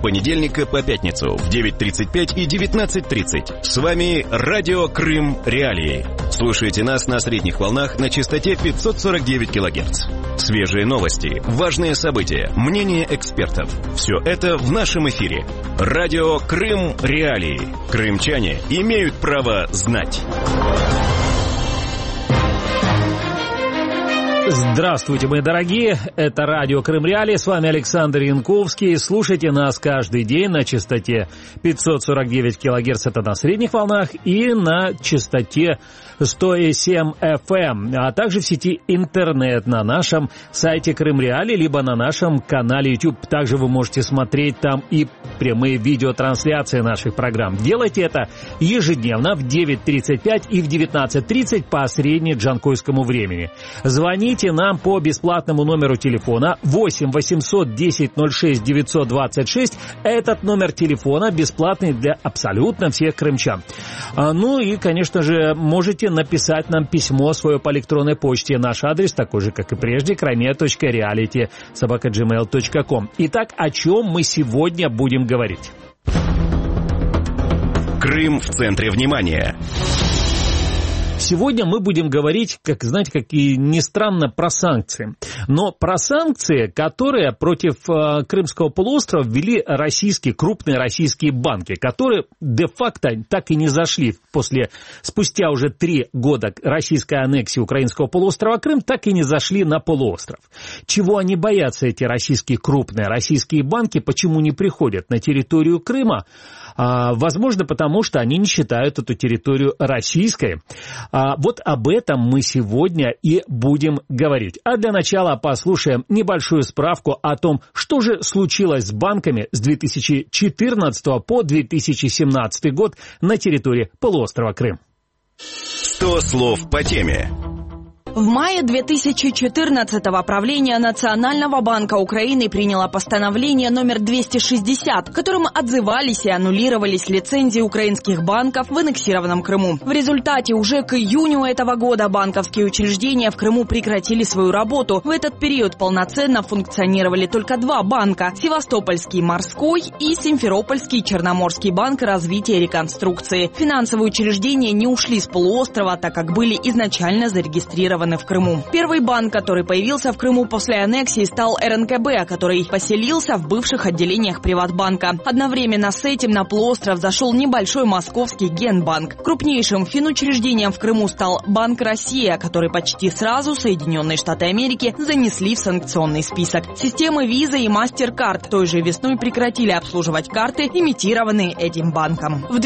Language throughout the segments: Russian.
понедельника по пятницу в 9:35 и 19:30. С вами Радио Крым Реалии. Слушайте нас на средних волнах на частоте 549 кГц. Свежие новости, важные события, мнения экспертов. Все это в нашем эфире. Радио Крым Реалии. Крымчане имеют право знать. Здравствуйте, мои дорогие, это радио Крым Реалии, с вами Александр Янковский. Слушайте нас каждый день на частоте 549 кГц, это на средних волнах, и на частоте 107 FM, а также в сети интернет на нашем сайте Крым Реалии, либо на нашем канале YouTube. Также вы можете смотреть там и прямые видеотрансляции наших программ. Делайте это ежедневно в 9:35 и в 19:30 по среднеджанкойскому времени. Звоните нам по бесплатному номеру телефона 8 800 10 06 926. Этот номер телефона бесплатный для абсолютно всех крымчан. Ну и, конечно же, можете написать нам письмо свое по электронной почте. Наш адрес такой же, как и прежде, krime.reality@gmail.com. Итак, о чем мы сегодня будем говорить? Крым в центре внимания. Сегодня мы будем говорить, как и ни странно, про санкции. Но про санкции, которые против Крымского полуострова ввели крупные российские банки, которые де-факто так и не зашли спустя уже 3 года российской аннексии украинского полуострова Крым, так и не зашли на полуостров. Чего они боятся, эти крупные российские банки, почему не приходят на территорию Крыма? Возможно, потому что они не считают эту территорию российской. Вот об этом мы сегодня и будем говорить. А для начала послушаем небольшую справку о том, что же случилось с банками с 2014 по 2017 год на территории полуострова Крым. 100 слов по теме. В мае 2014-го правление Национального банка Украины приняло постановление номер 260, которым отзывались и аннулировались лицензии украинских банков в аннексированном Крыму. В результате уже к июню этого года банковские учреждения в Крыму прекратили свою работу. В этот период полноценно функционировали только 2 банка – Севастопольский морской и Симферопольский Черноморский банк развития и реконструкции. Финансовые учреждения не ушли с полуострова, так как были изначально зарегистрированы в Крыму. Первый банк, который появился в Крыму после аннексии, стал РНКБ, который поселился в бывших отделениях Приватбанка. Одновременно с этим на полуостров зашел небольшой московский Генбанк. Крупнейшим финучреждением в Крыму стал Банк Россия, который почти сразу Соединенные Штаты Америки занесли в санкционный список. Системы Visa и MasterCard той же весной прекратили обслуживать карты, имитированные этим банком. В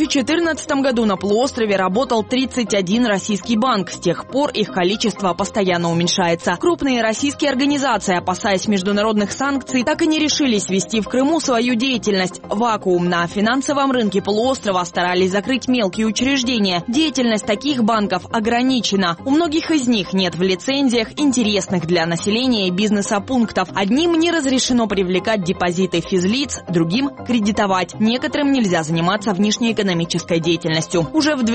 2014 году на полуострове работал 31 российский банк. С тех пор их количество постоянно уменьшается. Крупные российские организации, опасаясь международных санкций, так и не решились вести в Крыму свою деятельность. Вакуум на финансовом рынке полуострова старались закрыть мелкие учреждения. Деятельность таких банков ограничена. У многих из них нет в лицензиях интересных для населения и бизнеса пунктов. Одним не разрешено привлекать депозиты физлиц, другим – кредитовать. Некоторым нельзя заниматься внешнеэкономической деятельностью. Уже в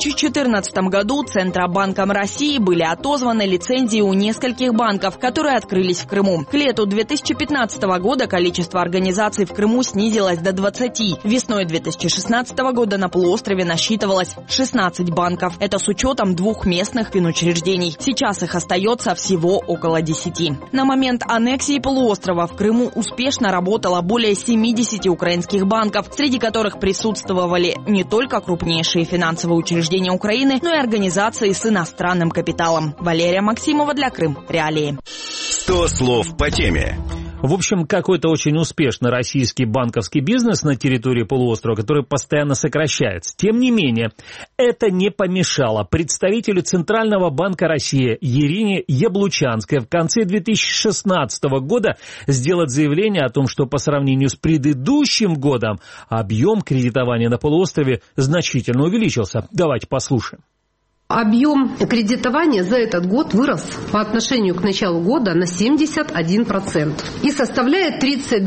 2014 году Центробанком России были отозваны лицензии у нескольких банков, которые открылись в Крыму. К лету 2015 года количество организаций в Крыму снизилось до 20. Весной 2016 года на полуострове насчитывалось 16 банков. Это с учетом 2 местных финучреждений. Сейчас их остается всего около 10. На момент аннексии полуострова в Крыму успешно работало более 70 украинских банков, среди которых присутствовали не только крупнейшие финансовые учреждения Украины, но и организации с иностранным капиталом. Валерия Максимова для Крым Реалии. 100 слов по теме. В общем, какой-то очень успешный российский банковский бизнес на территории полуострова, который постоянно сокращается. Тем не менее, это не помешало представителю Центрального банка России Ирине Яблучанской в конце 2016 года сделать заявление о том, что по сравнению с предыдущим годом объем кредитования на полуострове значительно увеличился. Давайте послушаем. Объем кредитования за этот год вырос по отношению к началу года на 71% и составляет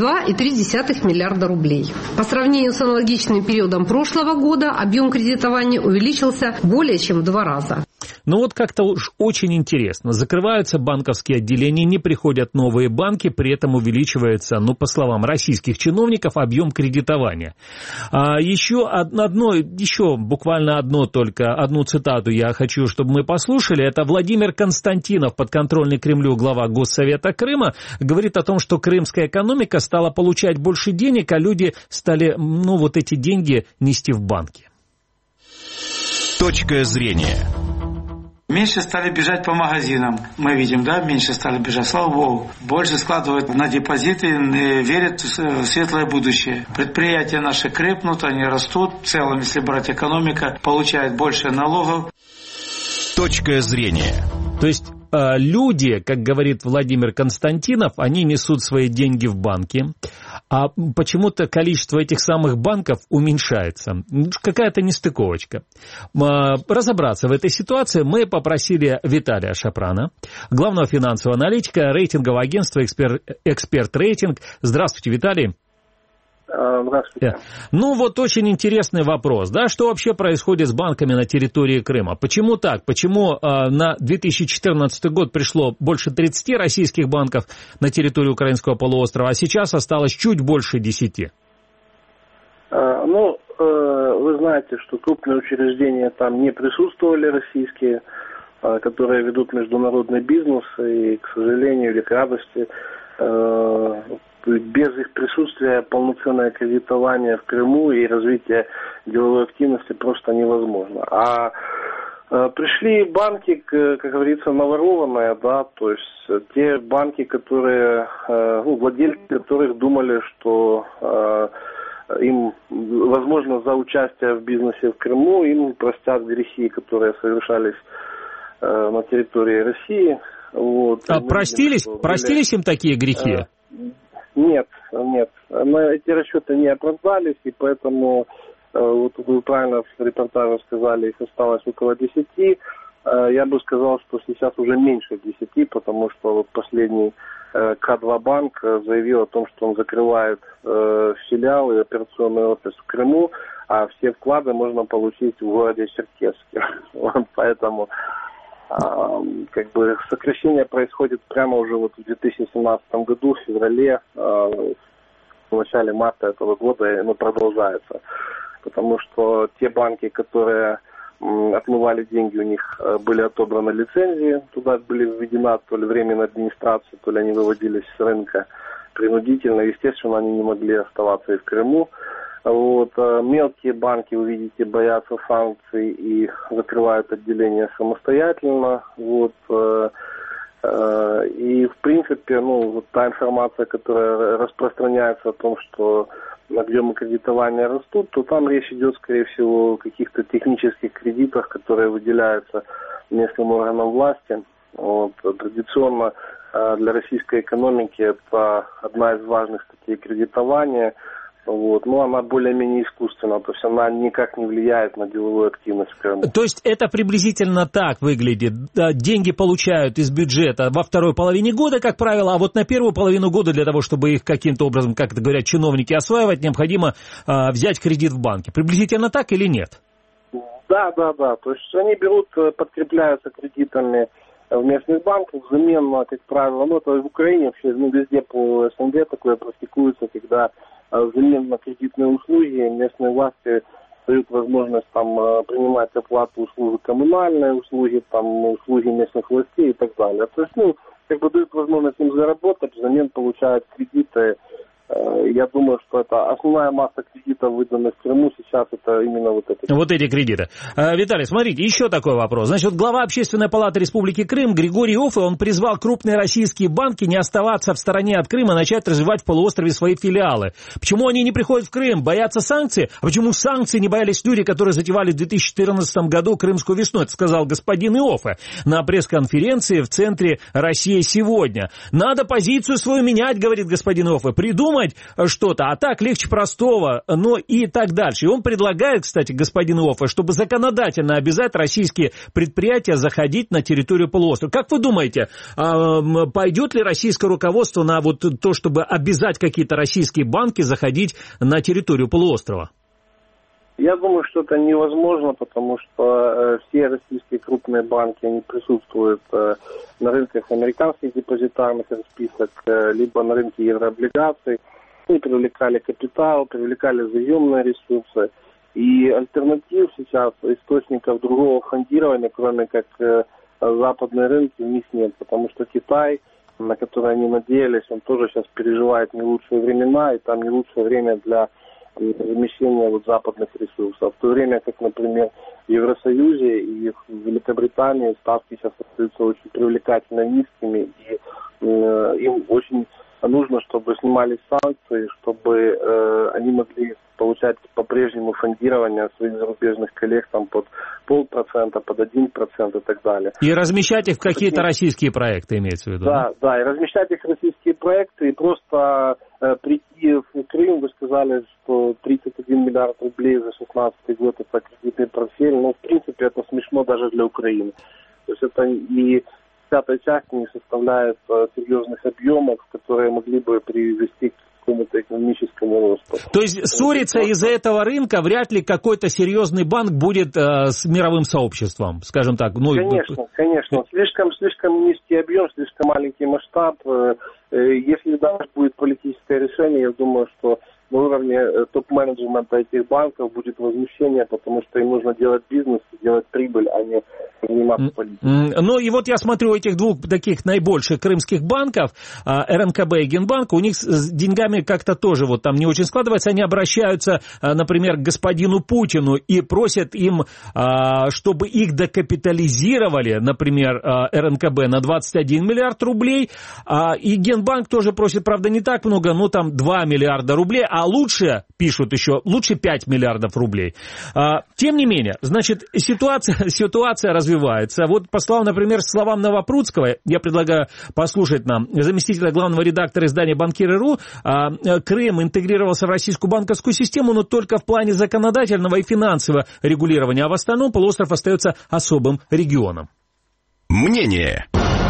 32,3 миллиарда рублей. По сравнению с аналогичным периодом прошлого года объем кредитования увеличился более чем в 2 раза. Но вот как-то уж очень интересно. Закрываются банковские отделения, не приходят новые банки, при этом увеличивается, по словам российских чиновников, объем кредитования. Еще буквально одну цитату я хочу, чтобы мы послушали. Это Владимир Константинов, подконтрольный Кремлю глава Госсовета Крыма, говорит о том, что крымская экономика стала получать больше денег, а люди стали, эти деньги нести в банки. Точка зрения. Меньше стали бежать по магазинам. Мы видим, меньше стали бежать, слава богу. Больше складывают на депозиты, верят в светлое будущее. Предприятия наши крепнут, они растут. В целом, если брать экономика, получает больше налогов. Точка зрения. То есть люди, как говорит Владимир Константинов, они несут свои деньги в банки, а почему-то количество этих самых банков уменьшается. Какая-то нестыковочка. Разобраться в этой ситуации мы попросили Виталия Шапрана, главного финансового аналитика рейтингового агентства «Эксперт Рейтинг». Здравствуйте, Виталий. Здравствуйте. Очень интересный вопрос, что вообще происходит с банками на территории Крыма? Почему так? Почему на 2014 год пришло больше 30 российских банков на территорию Украинского полуострова, а сейчас осталось чуть больше 10? Вы знаете, что крупные учреждения там не присутствовали, российские, которые ведут международный бизнес, и, к сожалению или к радости, без их присутствия полноценное кредитование в Крыму и развитие деловой активности просто невозможно. А пришли банки, как говорится, наворованные, то есть те банки, которые, владельцы которых думали, что им, возможно, за участие в бизнесе в Крыму им простят грехи, которые совершались на территории России. Простились им такие грехи? Нет. Эти расчеты не оправдались, и поэтому, вы правильно в репортаже сказали, их осталось около 10. Я бы сказал, что сейчас уже меньше 10, потому что последний К2 банк заявил о том, что он закрывает филиалы и операционный офис в Крыму, а все вклады можно получить в городе Черкесске. Поэтому сокращение происходит прямо уже в 2017 году, в феврале, в начале марта этого года, и оно продолжается. Потому что те банки, которые отмывали деньги, у них были отобраны лицензии, туда были введена то ли временная администрация, то ли они выводились с рынка принудительно. Естественно, они не могли оставаться и в Крыму. Мелкие банки, вы видите, боятся санкций и закрывают отделения самостоятельно. И, в принципе, та информация, которая распространяется о том, что объемы кредитования растут, то там речь идет, скорее всего, о каких-то технических кредитах, которые выделяются местным органам власти. Традиционно для российской экономики это одна из важных статей кредитования. Но она более-менее искусственна, то есть она никак не влияет на деловую активность в Крыму. То есть это приблизительно так выглядит. Деньги получают из бюджета во второй половине года, как правило, а на первую половину года для того, чтобы их каким-то образом, как это говорят чиновники, осваивать, необходимо взять кредит в банке. Приблизительно так или нет? Да. То есть они подкрепляются кредитами в местных банках взамен, как правило, это в Украине вообще, везде по СНГ такое практикуется, когда взамен на кредитные услуги местные власти дают возможность принимать оплату услуг коммунальные, услуги местных властей и так далее. То есть, дают возможность им заработать, взамен получают кредиты. Я думаю, что это основная масса кредитов, выданных в Крыму, сейчас это именно эти кредиты. Виталий, смотрите, еще такой вопрос. Значит, глава Общественной палаты Республики Крым Григорий Оффе, он призвал крупные российские банки не оставаться в стороне от Крыма, начать развивать в полуострове свои филиалы. Почему они не приходят в Крым? Боятся санкций? А почему санкций не боялись люди, которые затевали в 2014 году крымскую весну? Это сказал господин Оффе на пресс-конференции в центре «Россия сегодня». Надо позицию свою менять, говорит господин Оффе, придумать что-то, а так легче простого, и так дальше. И он предлагает, кстати, господин Оффе, чтобы законодательно обязать российские предприятия заходить на территорию полуострова. Как вы думаете, пойдет ли российское руководство на то, чтобы обязать какие-то российские банки заходить на территорию полуострова? Я думаю, что это невозможно, потому что все российские крупные банки, они присутствуют на рынках американских депозитарных расписок, либо на рынке еврооблигаций. Они привлекали капитал, привлекали заемные ресурсы. И альтернатив сейчас, источников другого фондирования, кроме как западные рынки, у них нет. Потому что Китай, на который они надеялись, он тоже сейчас переживает не лучшие времена, и там не лучшее время для размещения западных ресурсов. В то время как, например, в Евросоюзе и в Великобритании ставки сейчас остаются очень привлекательно низкими, и им очень нужно, чтобы снимались санкции, чтобы они могли получать по-прежнему фондирование своих зарубежных коллег там под 0,5%, под 1% и так далее. И размещать их в какие-то российские проекты, имеется в виду? Да, и размещать их в российские проекты, и просто прийти в Крым, вы сказали, что 31 миллиард рублей за 2016 год это кредитный портфель, но в принципе это смешно даже для Украины. То есть это и пятая часть не составляет серьезных объемов, которые могли бы привести к какому-то экономическому росту. То есть ссориться из-за этого рынка вряд ли какой-то серьезный банк будет с мировым сообществом, скажем так. Ну, конечно. Слишком низкий объем, слишком маленький масштаб. Если даже будет политическое решение, я думаю, что на уровне топ-менеджмента этих банков будет возмущение, потому что им нужно делать бизнес, делать прибыль, а не заниматься политикой. Ну и вот я смотрю этих двух таких наибольших крымских банков, РНКБ и Генбанк, у них с деньгами как-то тоже вот там не очень складывается. Они обращаются, например, к господину Путину и просят им, чтобы их докапитализировали, например, РНКБ на 21 миллиард рублей, и Генбанк тоже просит, правда, не так много, но там 2 миллиарда рублей, а лучше, пишут еще, лучше 5 миллиардов рублей. Тем не менее, значит, ситуация развивается. Вот по словам Новопрудского, я предлагаю послушать нам, заместителя главного редактора издания «Банкиры.ру», Крым интегрировался в российскую банковскую систему, но только в плане законодательного и финансового регулирования, а в остальном полуостров остается особым регионом. Мнение.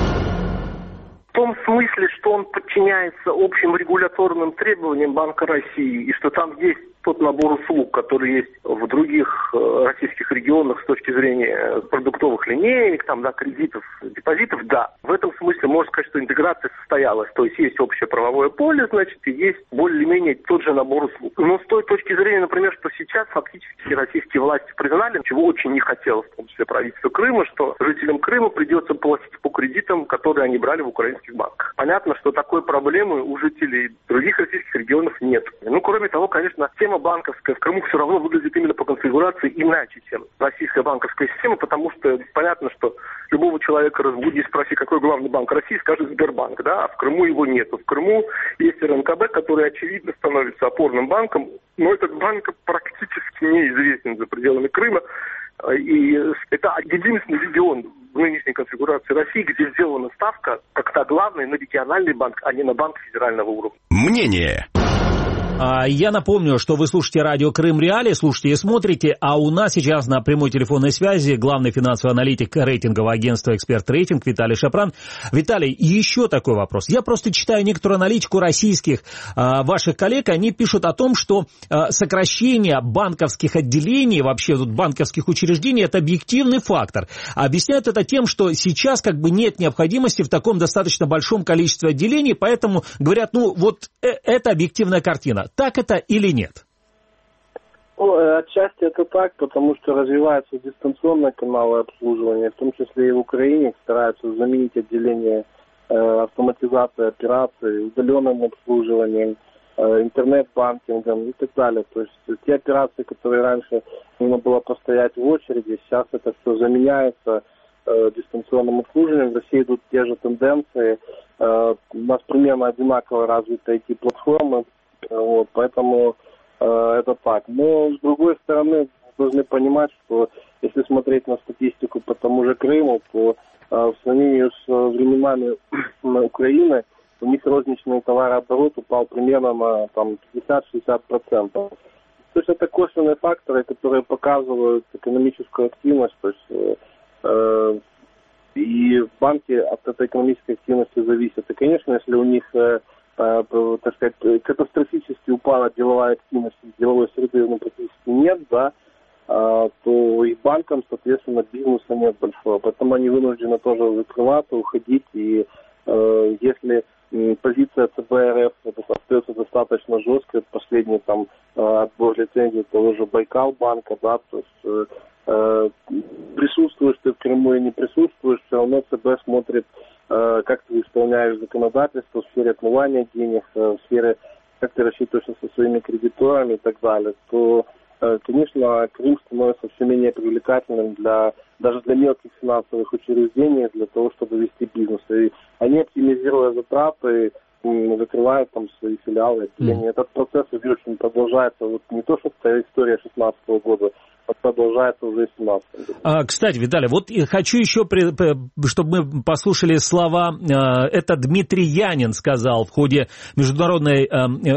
В том смысле, что он подчиняется общим регуляторным требованиям Банка России, и что там есть тот набор услуг, который есть в других российских регионах с точки зрения продуктовых линеек, там, да, кредитов, депозитов, да. В этом смысле можно сказать, что интеграция состоялась. То есть есть общее правовое поле, значит, и есть более-менее тот же набор услуг. Но с той точки зрения, например, что сейчас фактически российские власти признали, чего очень не хотелось, в том числе правительство Крыма, что жителям Крыма придется платить по кредитам, которые они брали в украинских банках. Понятно, что такой проблемы у жителей других российских регионов нет. Ну, кроме того, конечно, тема банковская в Крыму все равно выглядит именно по конфигурации иначе, чем российская банковская система, потому что понятно, что любого человека разбуди и спроси, какой главный банк России, скажет Сбербанк, да, а в Крыму его нету. В Крыму есть РНКБ, который, очевидно, становится опорным банком, но этот банк практически неизвестен за пределами Крыма, и это единственный регион в нынешней конфигурации России, где сделана ставка как то главная на региональный банк, а не на банк федерального уровня. Мнение. Я напомню, что вы слушаете радио Крым Реалии, слушаете и смотрите, а у нас сейчас на прямой телефонной связи главный финансовый аналитик рейтингового агентства «Эксперт Рейтинг» Виталий Шапран. Виталий, еще такой вопрос. Я просто читаю некоторую аналитику российских ваших коллег, они пишут о том, что сокращение банковских отделений, вообще тут банковских учреждений, это объективный фактор. Объясняют это тем, что сейчас как бы нет необходимости в таком достаточно большом количестве отделений, поэтому говорят, ну вот это объективная картина. Так это или нет? Отчасти это так, потому что развиваются дистанционные каналы обслуживания, в том числе и в Украине стараются заменить отделение автоматизации операций, удаленным обслуживанием, интернет-банкингом и так далее. То есть те операции, которые раньше нужно было постоять в очереди, сейчас это все заменяется дистанционным обслуживанием. В России идут те же тенденции. У нас примерно одинаково развиты IT-платформы. Вот, поэтому это так. Но, с другой стороны, должны понимать, что если смотреть на статистику по тому же Крыму, то в сравнении с временами Украины у них розничный товарооборот упал примерно на 50-60%. То есть это косвенные факторы, которые показывают экономическую активность. То есть, и банки от этой экономической активности зависят. И, конечно, если у них так сказать, катастрофически упала деловая активность, деловой среды практически нет, да, то и банкам, соответственно, бизнеса нет большого. Поэтому они вынуждены тоже закрываться, уходить. И если позиция ЦБ РФ остается достаточно жесткой, последний там отбор лицензии того же Байкал банка, да, то есть присутствуешь ты в Крыму и не присутствуешь, все равно ЦБ смотрит, как ты исполняешь законодательство в сфере отмывания денег, в сфере, как ты рассчитываешься со своими кредиторами и так далее, то, конечно, Крым становится все менее привлекательным даже для мелких финансовых учреждений, для того, чтобы вести бизнес. И они, оптимизируя затраты, закрывают там свои филиалы, отделения. Этот процесс уже очень продолжается. Вот не то, что это история 2016 года, а продолжается уже в 2017 году. Кстати, Виталий, вот хочу еще, чтобы мы послушали слова, это Дмитрий Янин сказал в ходе международной,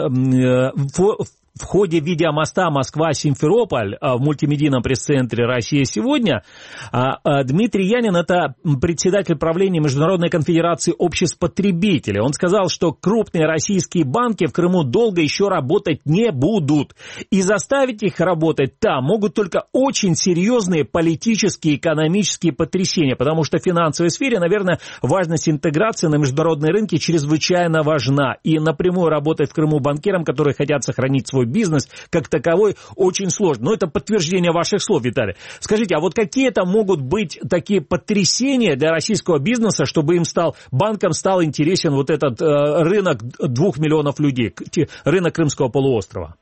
в ходе видеомоста Москва-Симферополь в мультимедийном пресс-центре «Россия сегодня». Дмитрий Янин – это председатель правления Международной конфедерации обществ потребителей. Он сказал, что крупные российские банки в Крыму долго еще работать не будут. И заставить их работать там могут только очень серьезные политические и экономические потрясения, потому что в финансовой сфере, наверное, важность интеграции на международные рынки чрезвычайно важна. И напрямую работать в Крыму банкирам, которые хотят сохранить свой бизнес как таковой, очень сложно. Но это подтверждение ваших слов, Виталий. Скажите, а вот какие это могут быть такие потрясения для российского бизнеса, чтобы банкам стал интересен вот этот рынок 2 миллионов людей, рынок Крымского полуострова?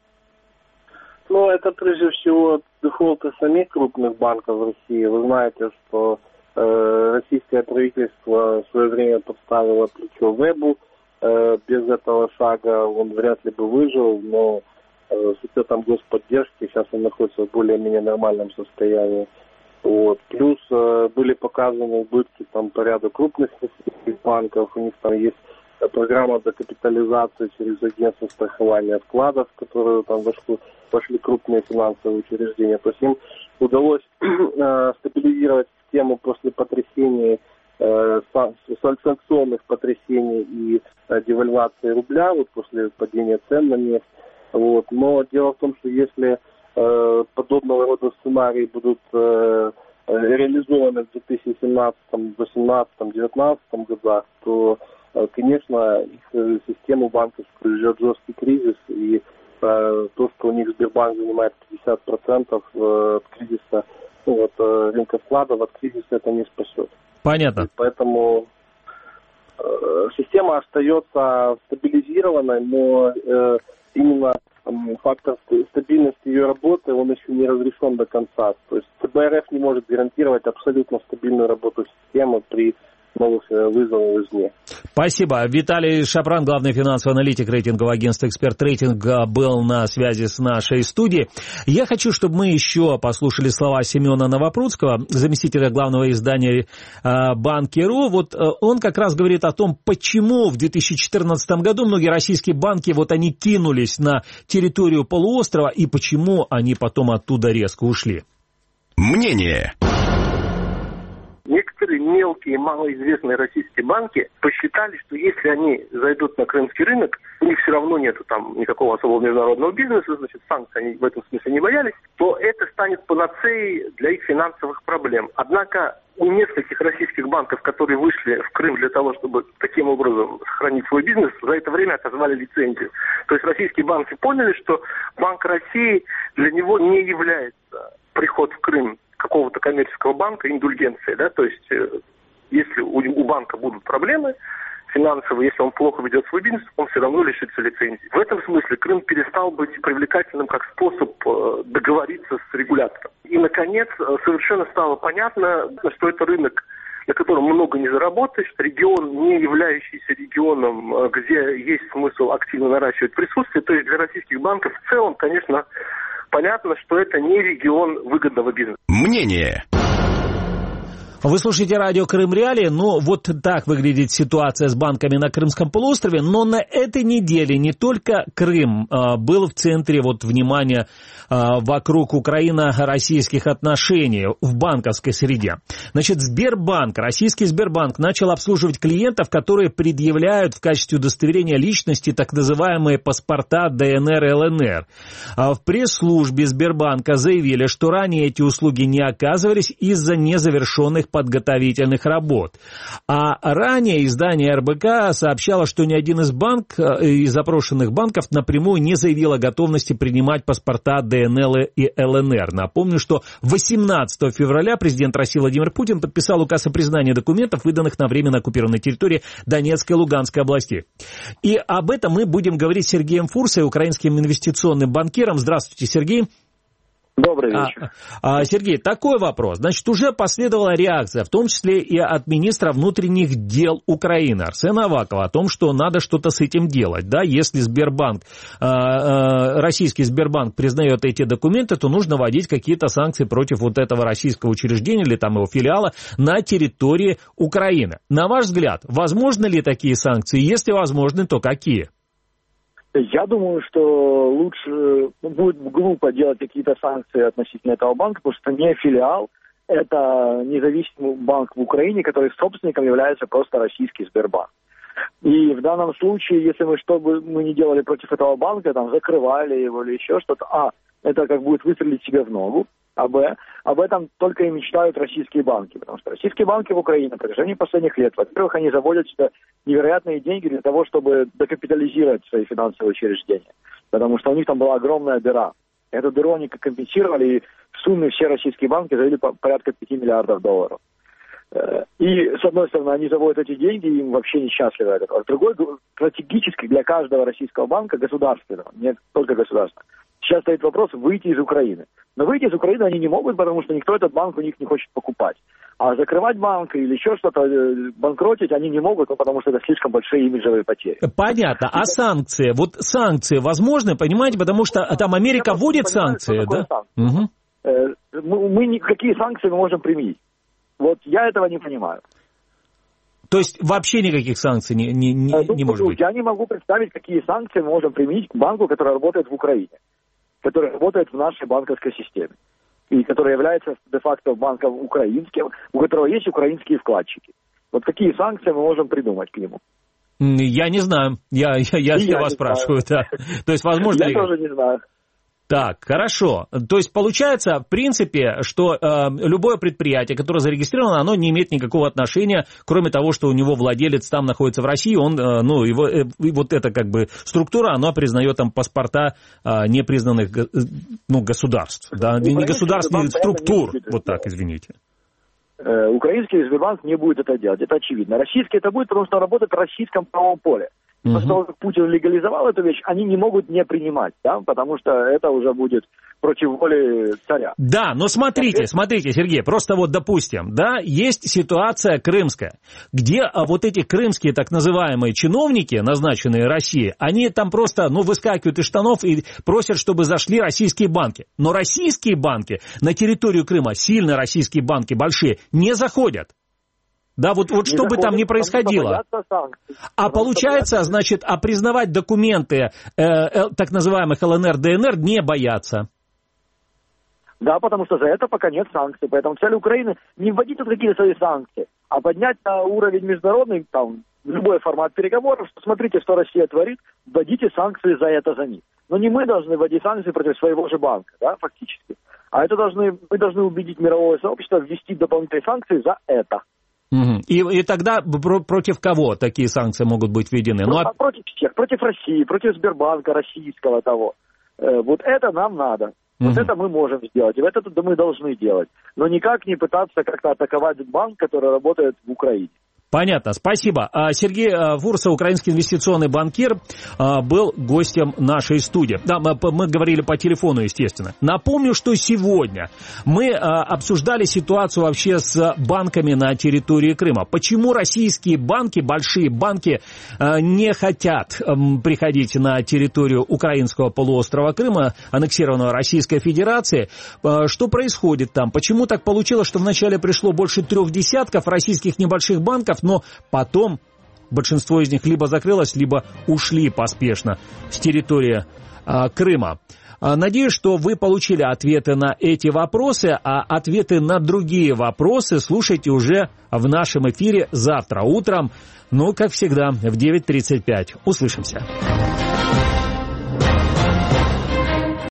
Ну, это прежде всего дефолты самих крупных банков в России. Вы знаете, что российское правительство в свое время подставило плечо Вебу. Без этого шага он вряд ли бы выжил, но с учетом господдержки сейчас он находится в более-менее нормальном состоянии. Вот. Плюс были показаны убытки там, по ряду крупных банков. У них там есть программа докапитализации через агентство страхования вкладов, в которую там вошли крупные финансовые учреждения. То есть им удалось стабилизировать систему после потрясений, санкционных потрясений и девальвации рубля, вот после падения цен на нефть. Вот. Но дело в том, что если подобного рода сценарии будут реализованы в 2017, 2018, 2019 годах, то, конечно, их систему банковскую ждет жесткий кризис, и то, что у них Сбербанк занимает 50% от кризиса, рынка вкладов, от кризиса это не спасет. Понятно. И поэтому система остается стабилизированной, но именно фактор стабильности ее работы, он еще не разрешен до конца. То есть ЦБ РФ не может гарантировать абсолютно стабильную работу системы при новых вызовов извне. Спасибо. Виталий Шапран, главный финансовый аналитик рейтингового агентства «Эксперт Рейтинга», был на связи с нашей студией. Я хочу, чтобы мы еще послушали слова Семена Новопрудского, заместителя главного издания «Банки.ру». Вот он как раз говорит о том, почему в 2014 году многие российские банки, вот они кинулись на территорию полуострова и почему они потом оттуда резко ушли. Мнение. Некоторые мелкие, малоизвестные российские банки посчитали, что если они зайдут на крымский рынок, у них все равно нету там никакого особого международного бизнеса, значит, санкций они в этом смысле не боялись, то это станет панацеей для их финансовых проблем. Однако у нескольких российских банков, которые вышли в Крым для того, чтобы таким образом сохранить свой бизнес, за это время отозвали лицензию. То есть российские банки поняли, что Банк России для него не является приход в Крым какого-то коммерческого банка индульгенцией, да, то есть если у банка будут проблемы финансовые, если он плохо ведет свой бизнес, он все равно лишится лицензии. В этом смысле Крым перестал быть привлекательным как способ договориться с регулятором. И, наконец, совершенно стало понятно, что это рынок, на котором много не заработаешь, регион, не являющийся регионом, где есть смысл активно наращивать присутствие, то есть для российских банков в целом, конечно, понятно, что это не регион выгодного бизнеса. Мнение. Вы слушаете радио Крым Реалии. Ну, вот так выглядит ситуация с банками на Крымском полуострове. Но на этой неделе не только Крым был в центре внимания вокруг украино-российских отношений в банковской среде. Значит, Сбербанк, российский Сбербанк, начал обслуживать клиентов, которые предъявляют в качестве удостоверения личности так называемые паспорта ДНР и ЛНР. В пресс-службе Сбербанка заявили, что ранее эти услуги не оказывались из-за незавершенных подготовительных работ. А ранее издание РБК сообщало, что ни один из запрошенных банков напрямую не заявил о готовности принимать паспорта ДНР и ЛНР. Напомню, что 18 февраля президент России Владимир Путин подписал указ о признании документов, выданных на временно оккупированной территории Донецкой и Луганской областей. И об этом мы будем говорить с Сергеем Фурсой, украинским инвестиционным банкиром. Здравствуйте, Сергей. Добрый вечер. Сергей, такой вопрос. Значит, уже последовала реакция, в том числе и от министра внутренних дел Украины Арсена Авакова, о том, что надо что-то с этим делать. Да? Если Сбербанк, российский Сбербанк признает эти документы, то нужно вводить какие-то санкции против этого российского учреждения или там его филиала на территории Украины. На ваш взгляд, возможны ли такие санкции? Если возможны, то какие? Я думаю, что лучше будет глупо делать какие-то санкции относительно этого банка, потому что не филиал, это независимый банк в Украине, который собственником является просто российский Сбербанк. И в данном случае, если мы что бы мы ни делали против этого банка, там закрывали его или еще что-то, это как будет выстрелить себе в ногу, об этом только и мечтают российские банки, потому что российские банки в Украине на протяжении последних лет, во-первых, они заводят сюда невероятные деньги для того, чтобы докапитализировать свои финансовые учреждения, потому что у них там была огромная дыра. Эту дыру они компенсировали, и в сумме все российские банки завели порядка 5 миллиардов долларов. И, с одной стороны, они заводят эти деньги, и им вообще несчастливо это. А с другой, стратегически для каждого российского банка, государственного, не только государственного, сейчас стоит вопрос выйти из Украины. Но выйти из Украины они не могут, потому что никто этот банк у них не хочет покупать. А закрывать банк или еще что-то, банкротить они не могут, потому что это слишком большие имиджевые потери. Понятно. А санкции? Вот санкции возможны, понимаете, потому что там Америка вводит санкции, да? Угу. Какие санкции мы можем применить? Вот я этого не понимаю. То есть вообще никаких санкций не может быть? Я не могу представить, какие санкции мы можем применить к банку, который работает в Украине, который работает в нашей банковской системе, и который является де-факто банком украинским, у которого есть украинские вкладчики. Вот какие санкции мы можем придумать к нему? Я не знаю. Я вас спрашиваю. Да. То есть, возможно ли... Я тоже не знаю. Так, хорошо. То есть получается, в принципе, что любое предприятие, которое зарегистрировано, оно не имеет никакого отношения, кроме того, что у него владелец там находится в России, он, вот эта как бы структура, она признает там паспорта непризнанных государств, да, не государственных структур, вот так, извините. Украинский Сбербанк не будет это делать, это очевидно. Российский это будет, потому что он работает в российском правовом поле. После того, как Путин легализовал эту вещь, они не могут не принимать, да, потому что это уже будет против воли царя. Да, но смотрите, Сергей, просто вот допустим, да, есть ситуация крымская, где вот эти крымские так называемые чиновники, назначенные Россией, они там просто, выскакивают из штанов и просят, чтобы зашли российские банки. Но российские банки на территорию Крыма, сильно российские банки, большие, не заходят. Да, вот что бы там ни происходило. А получается, значит, признавать документы так называемых ЛНР, ДНР не боятся. Да, потому что за это пока нет санкций. Поэтому цель Украины не вводить тут какие-то свои санкции, а поднять на уровень международный, там, любой формат переговоров, что смотрите, что Россия творит, вводите санкции за них. Но не мы должны вводить санкции против своего же банка, да, фактически. А мы должны убедить мировое сообщество ввести дополнительные санкции за это. И тогда против кого такие санкции могут быть введены? Против всех, против России, против Сбербанка российского того. Вот это нам надо. Вот это мы можем сделать, и это мы должны делать. Но никак не пытаться как-то атаковать банк, который работает в Украине. Понятно, спасибо. Сергей Фурсов, украинский инвестиционный банкир, был гостем нашей студии. Да, мы говорили по телефону, естественно. Напомню, что сегодня мы обсуждали ситуацию вообще с банками на территории Крыма. Почему российские банки, большие банки, не хотят приходить на территорию украинского полуострова Крыма, аннексированного Российской Федерацией? Что происходит там? Почему так получилось, что вначале пришло больше 3 десятков российских небольших банков, но потом большинство из них либо закрылось, либо ушли поспешно с территории Крыма? Надеюсь, что вы получили ответы на эти вопросы, а ответы на другие вопросы слушайте уже в нашем эфире завтра утром, ну, как всегда, в 9:35. Услышимся.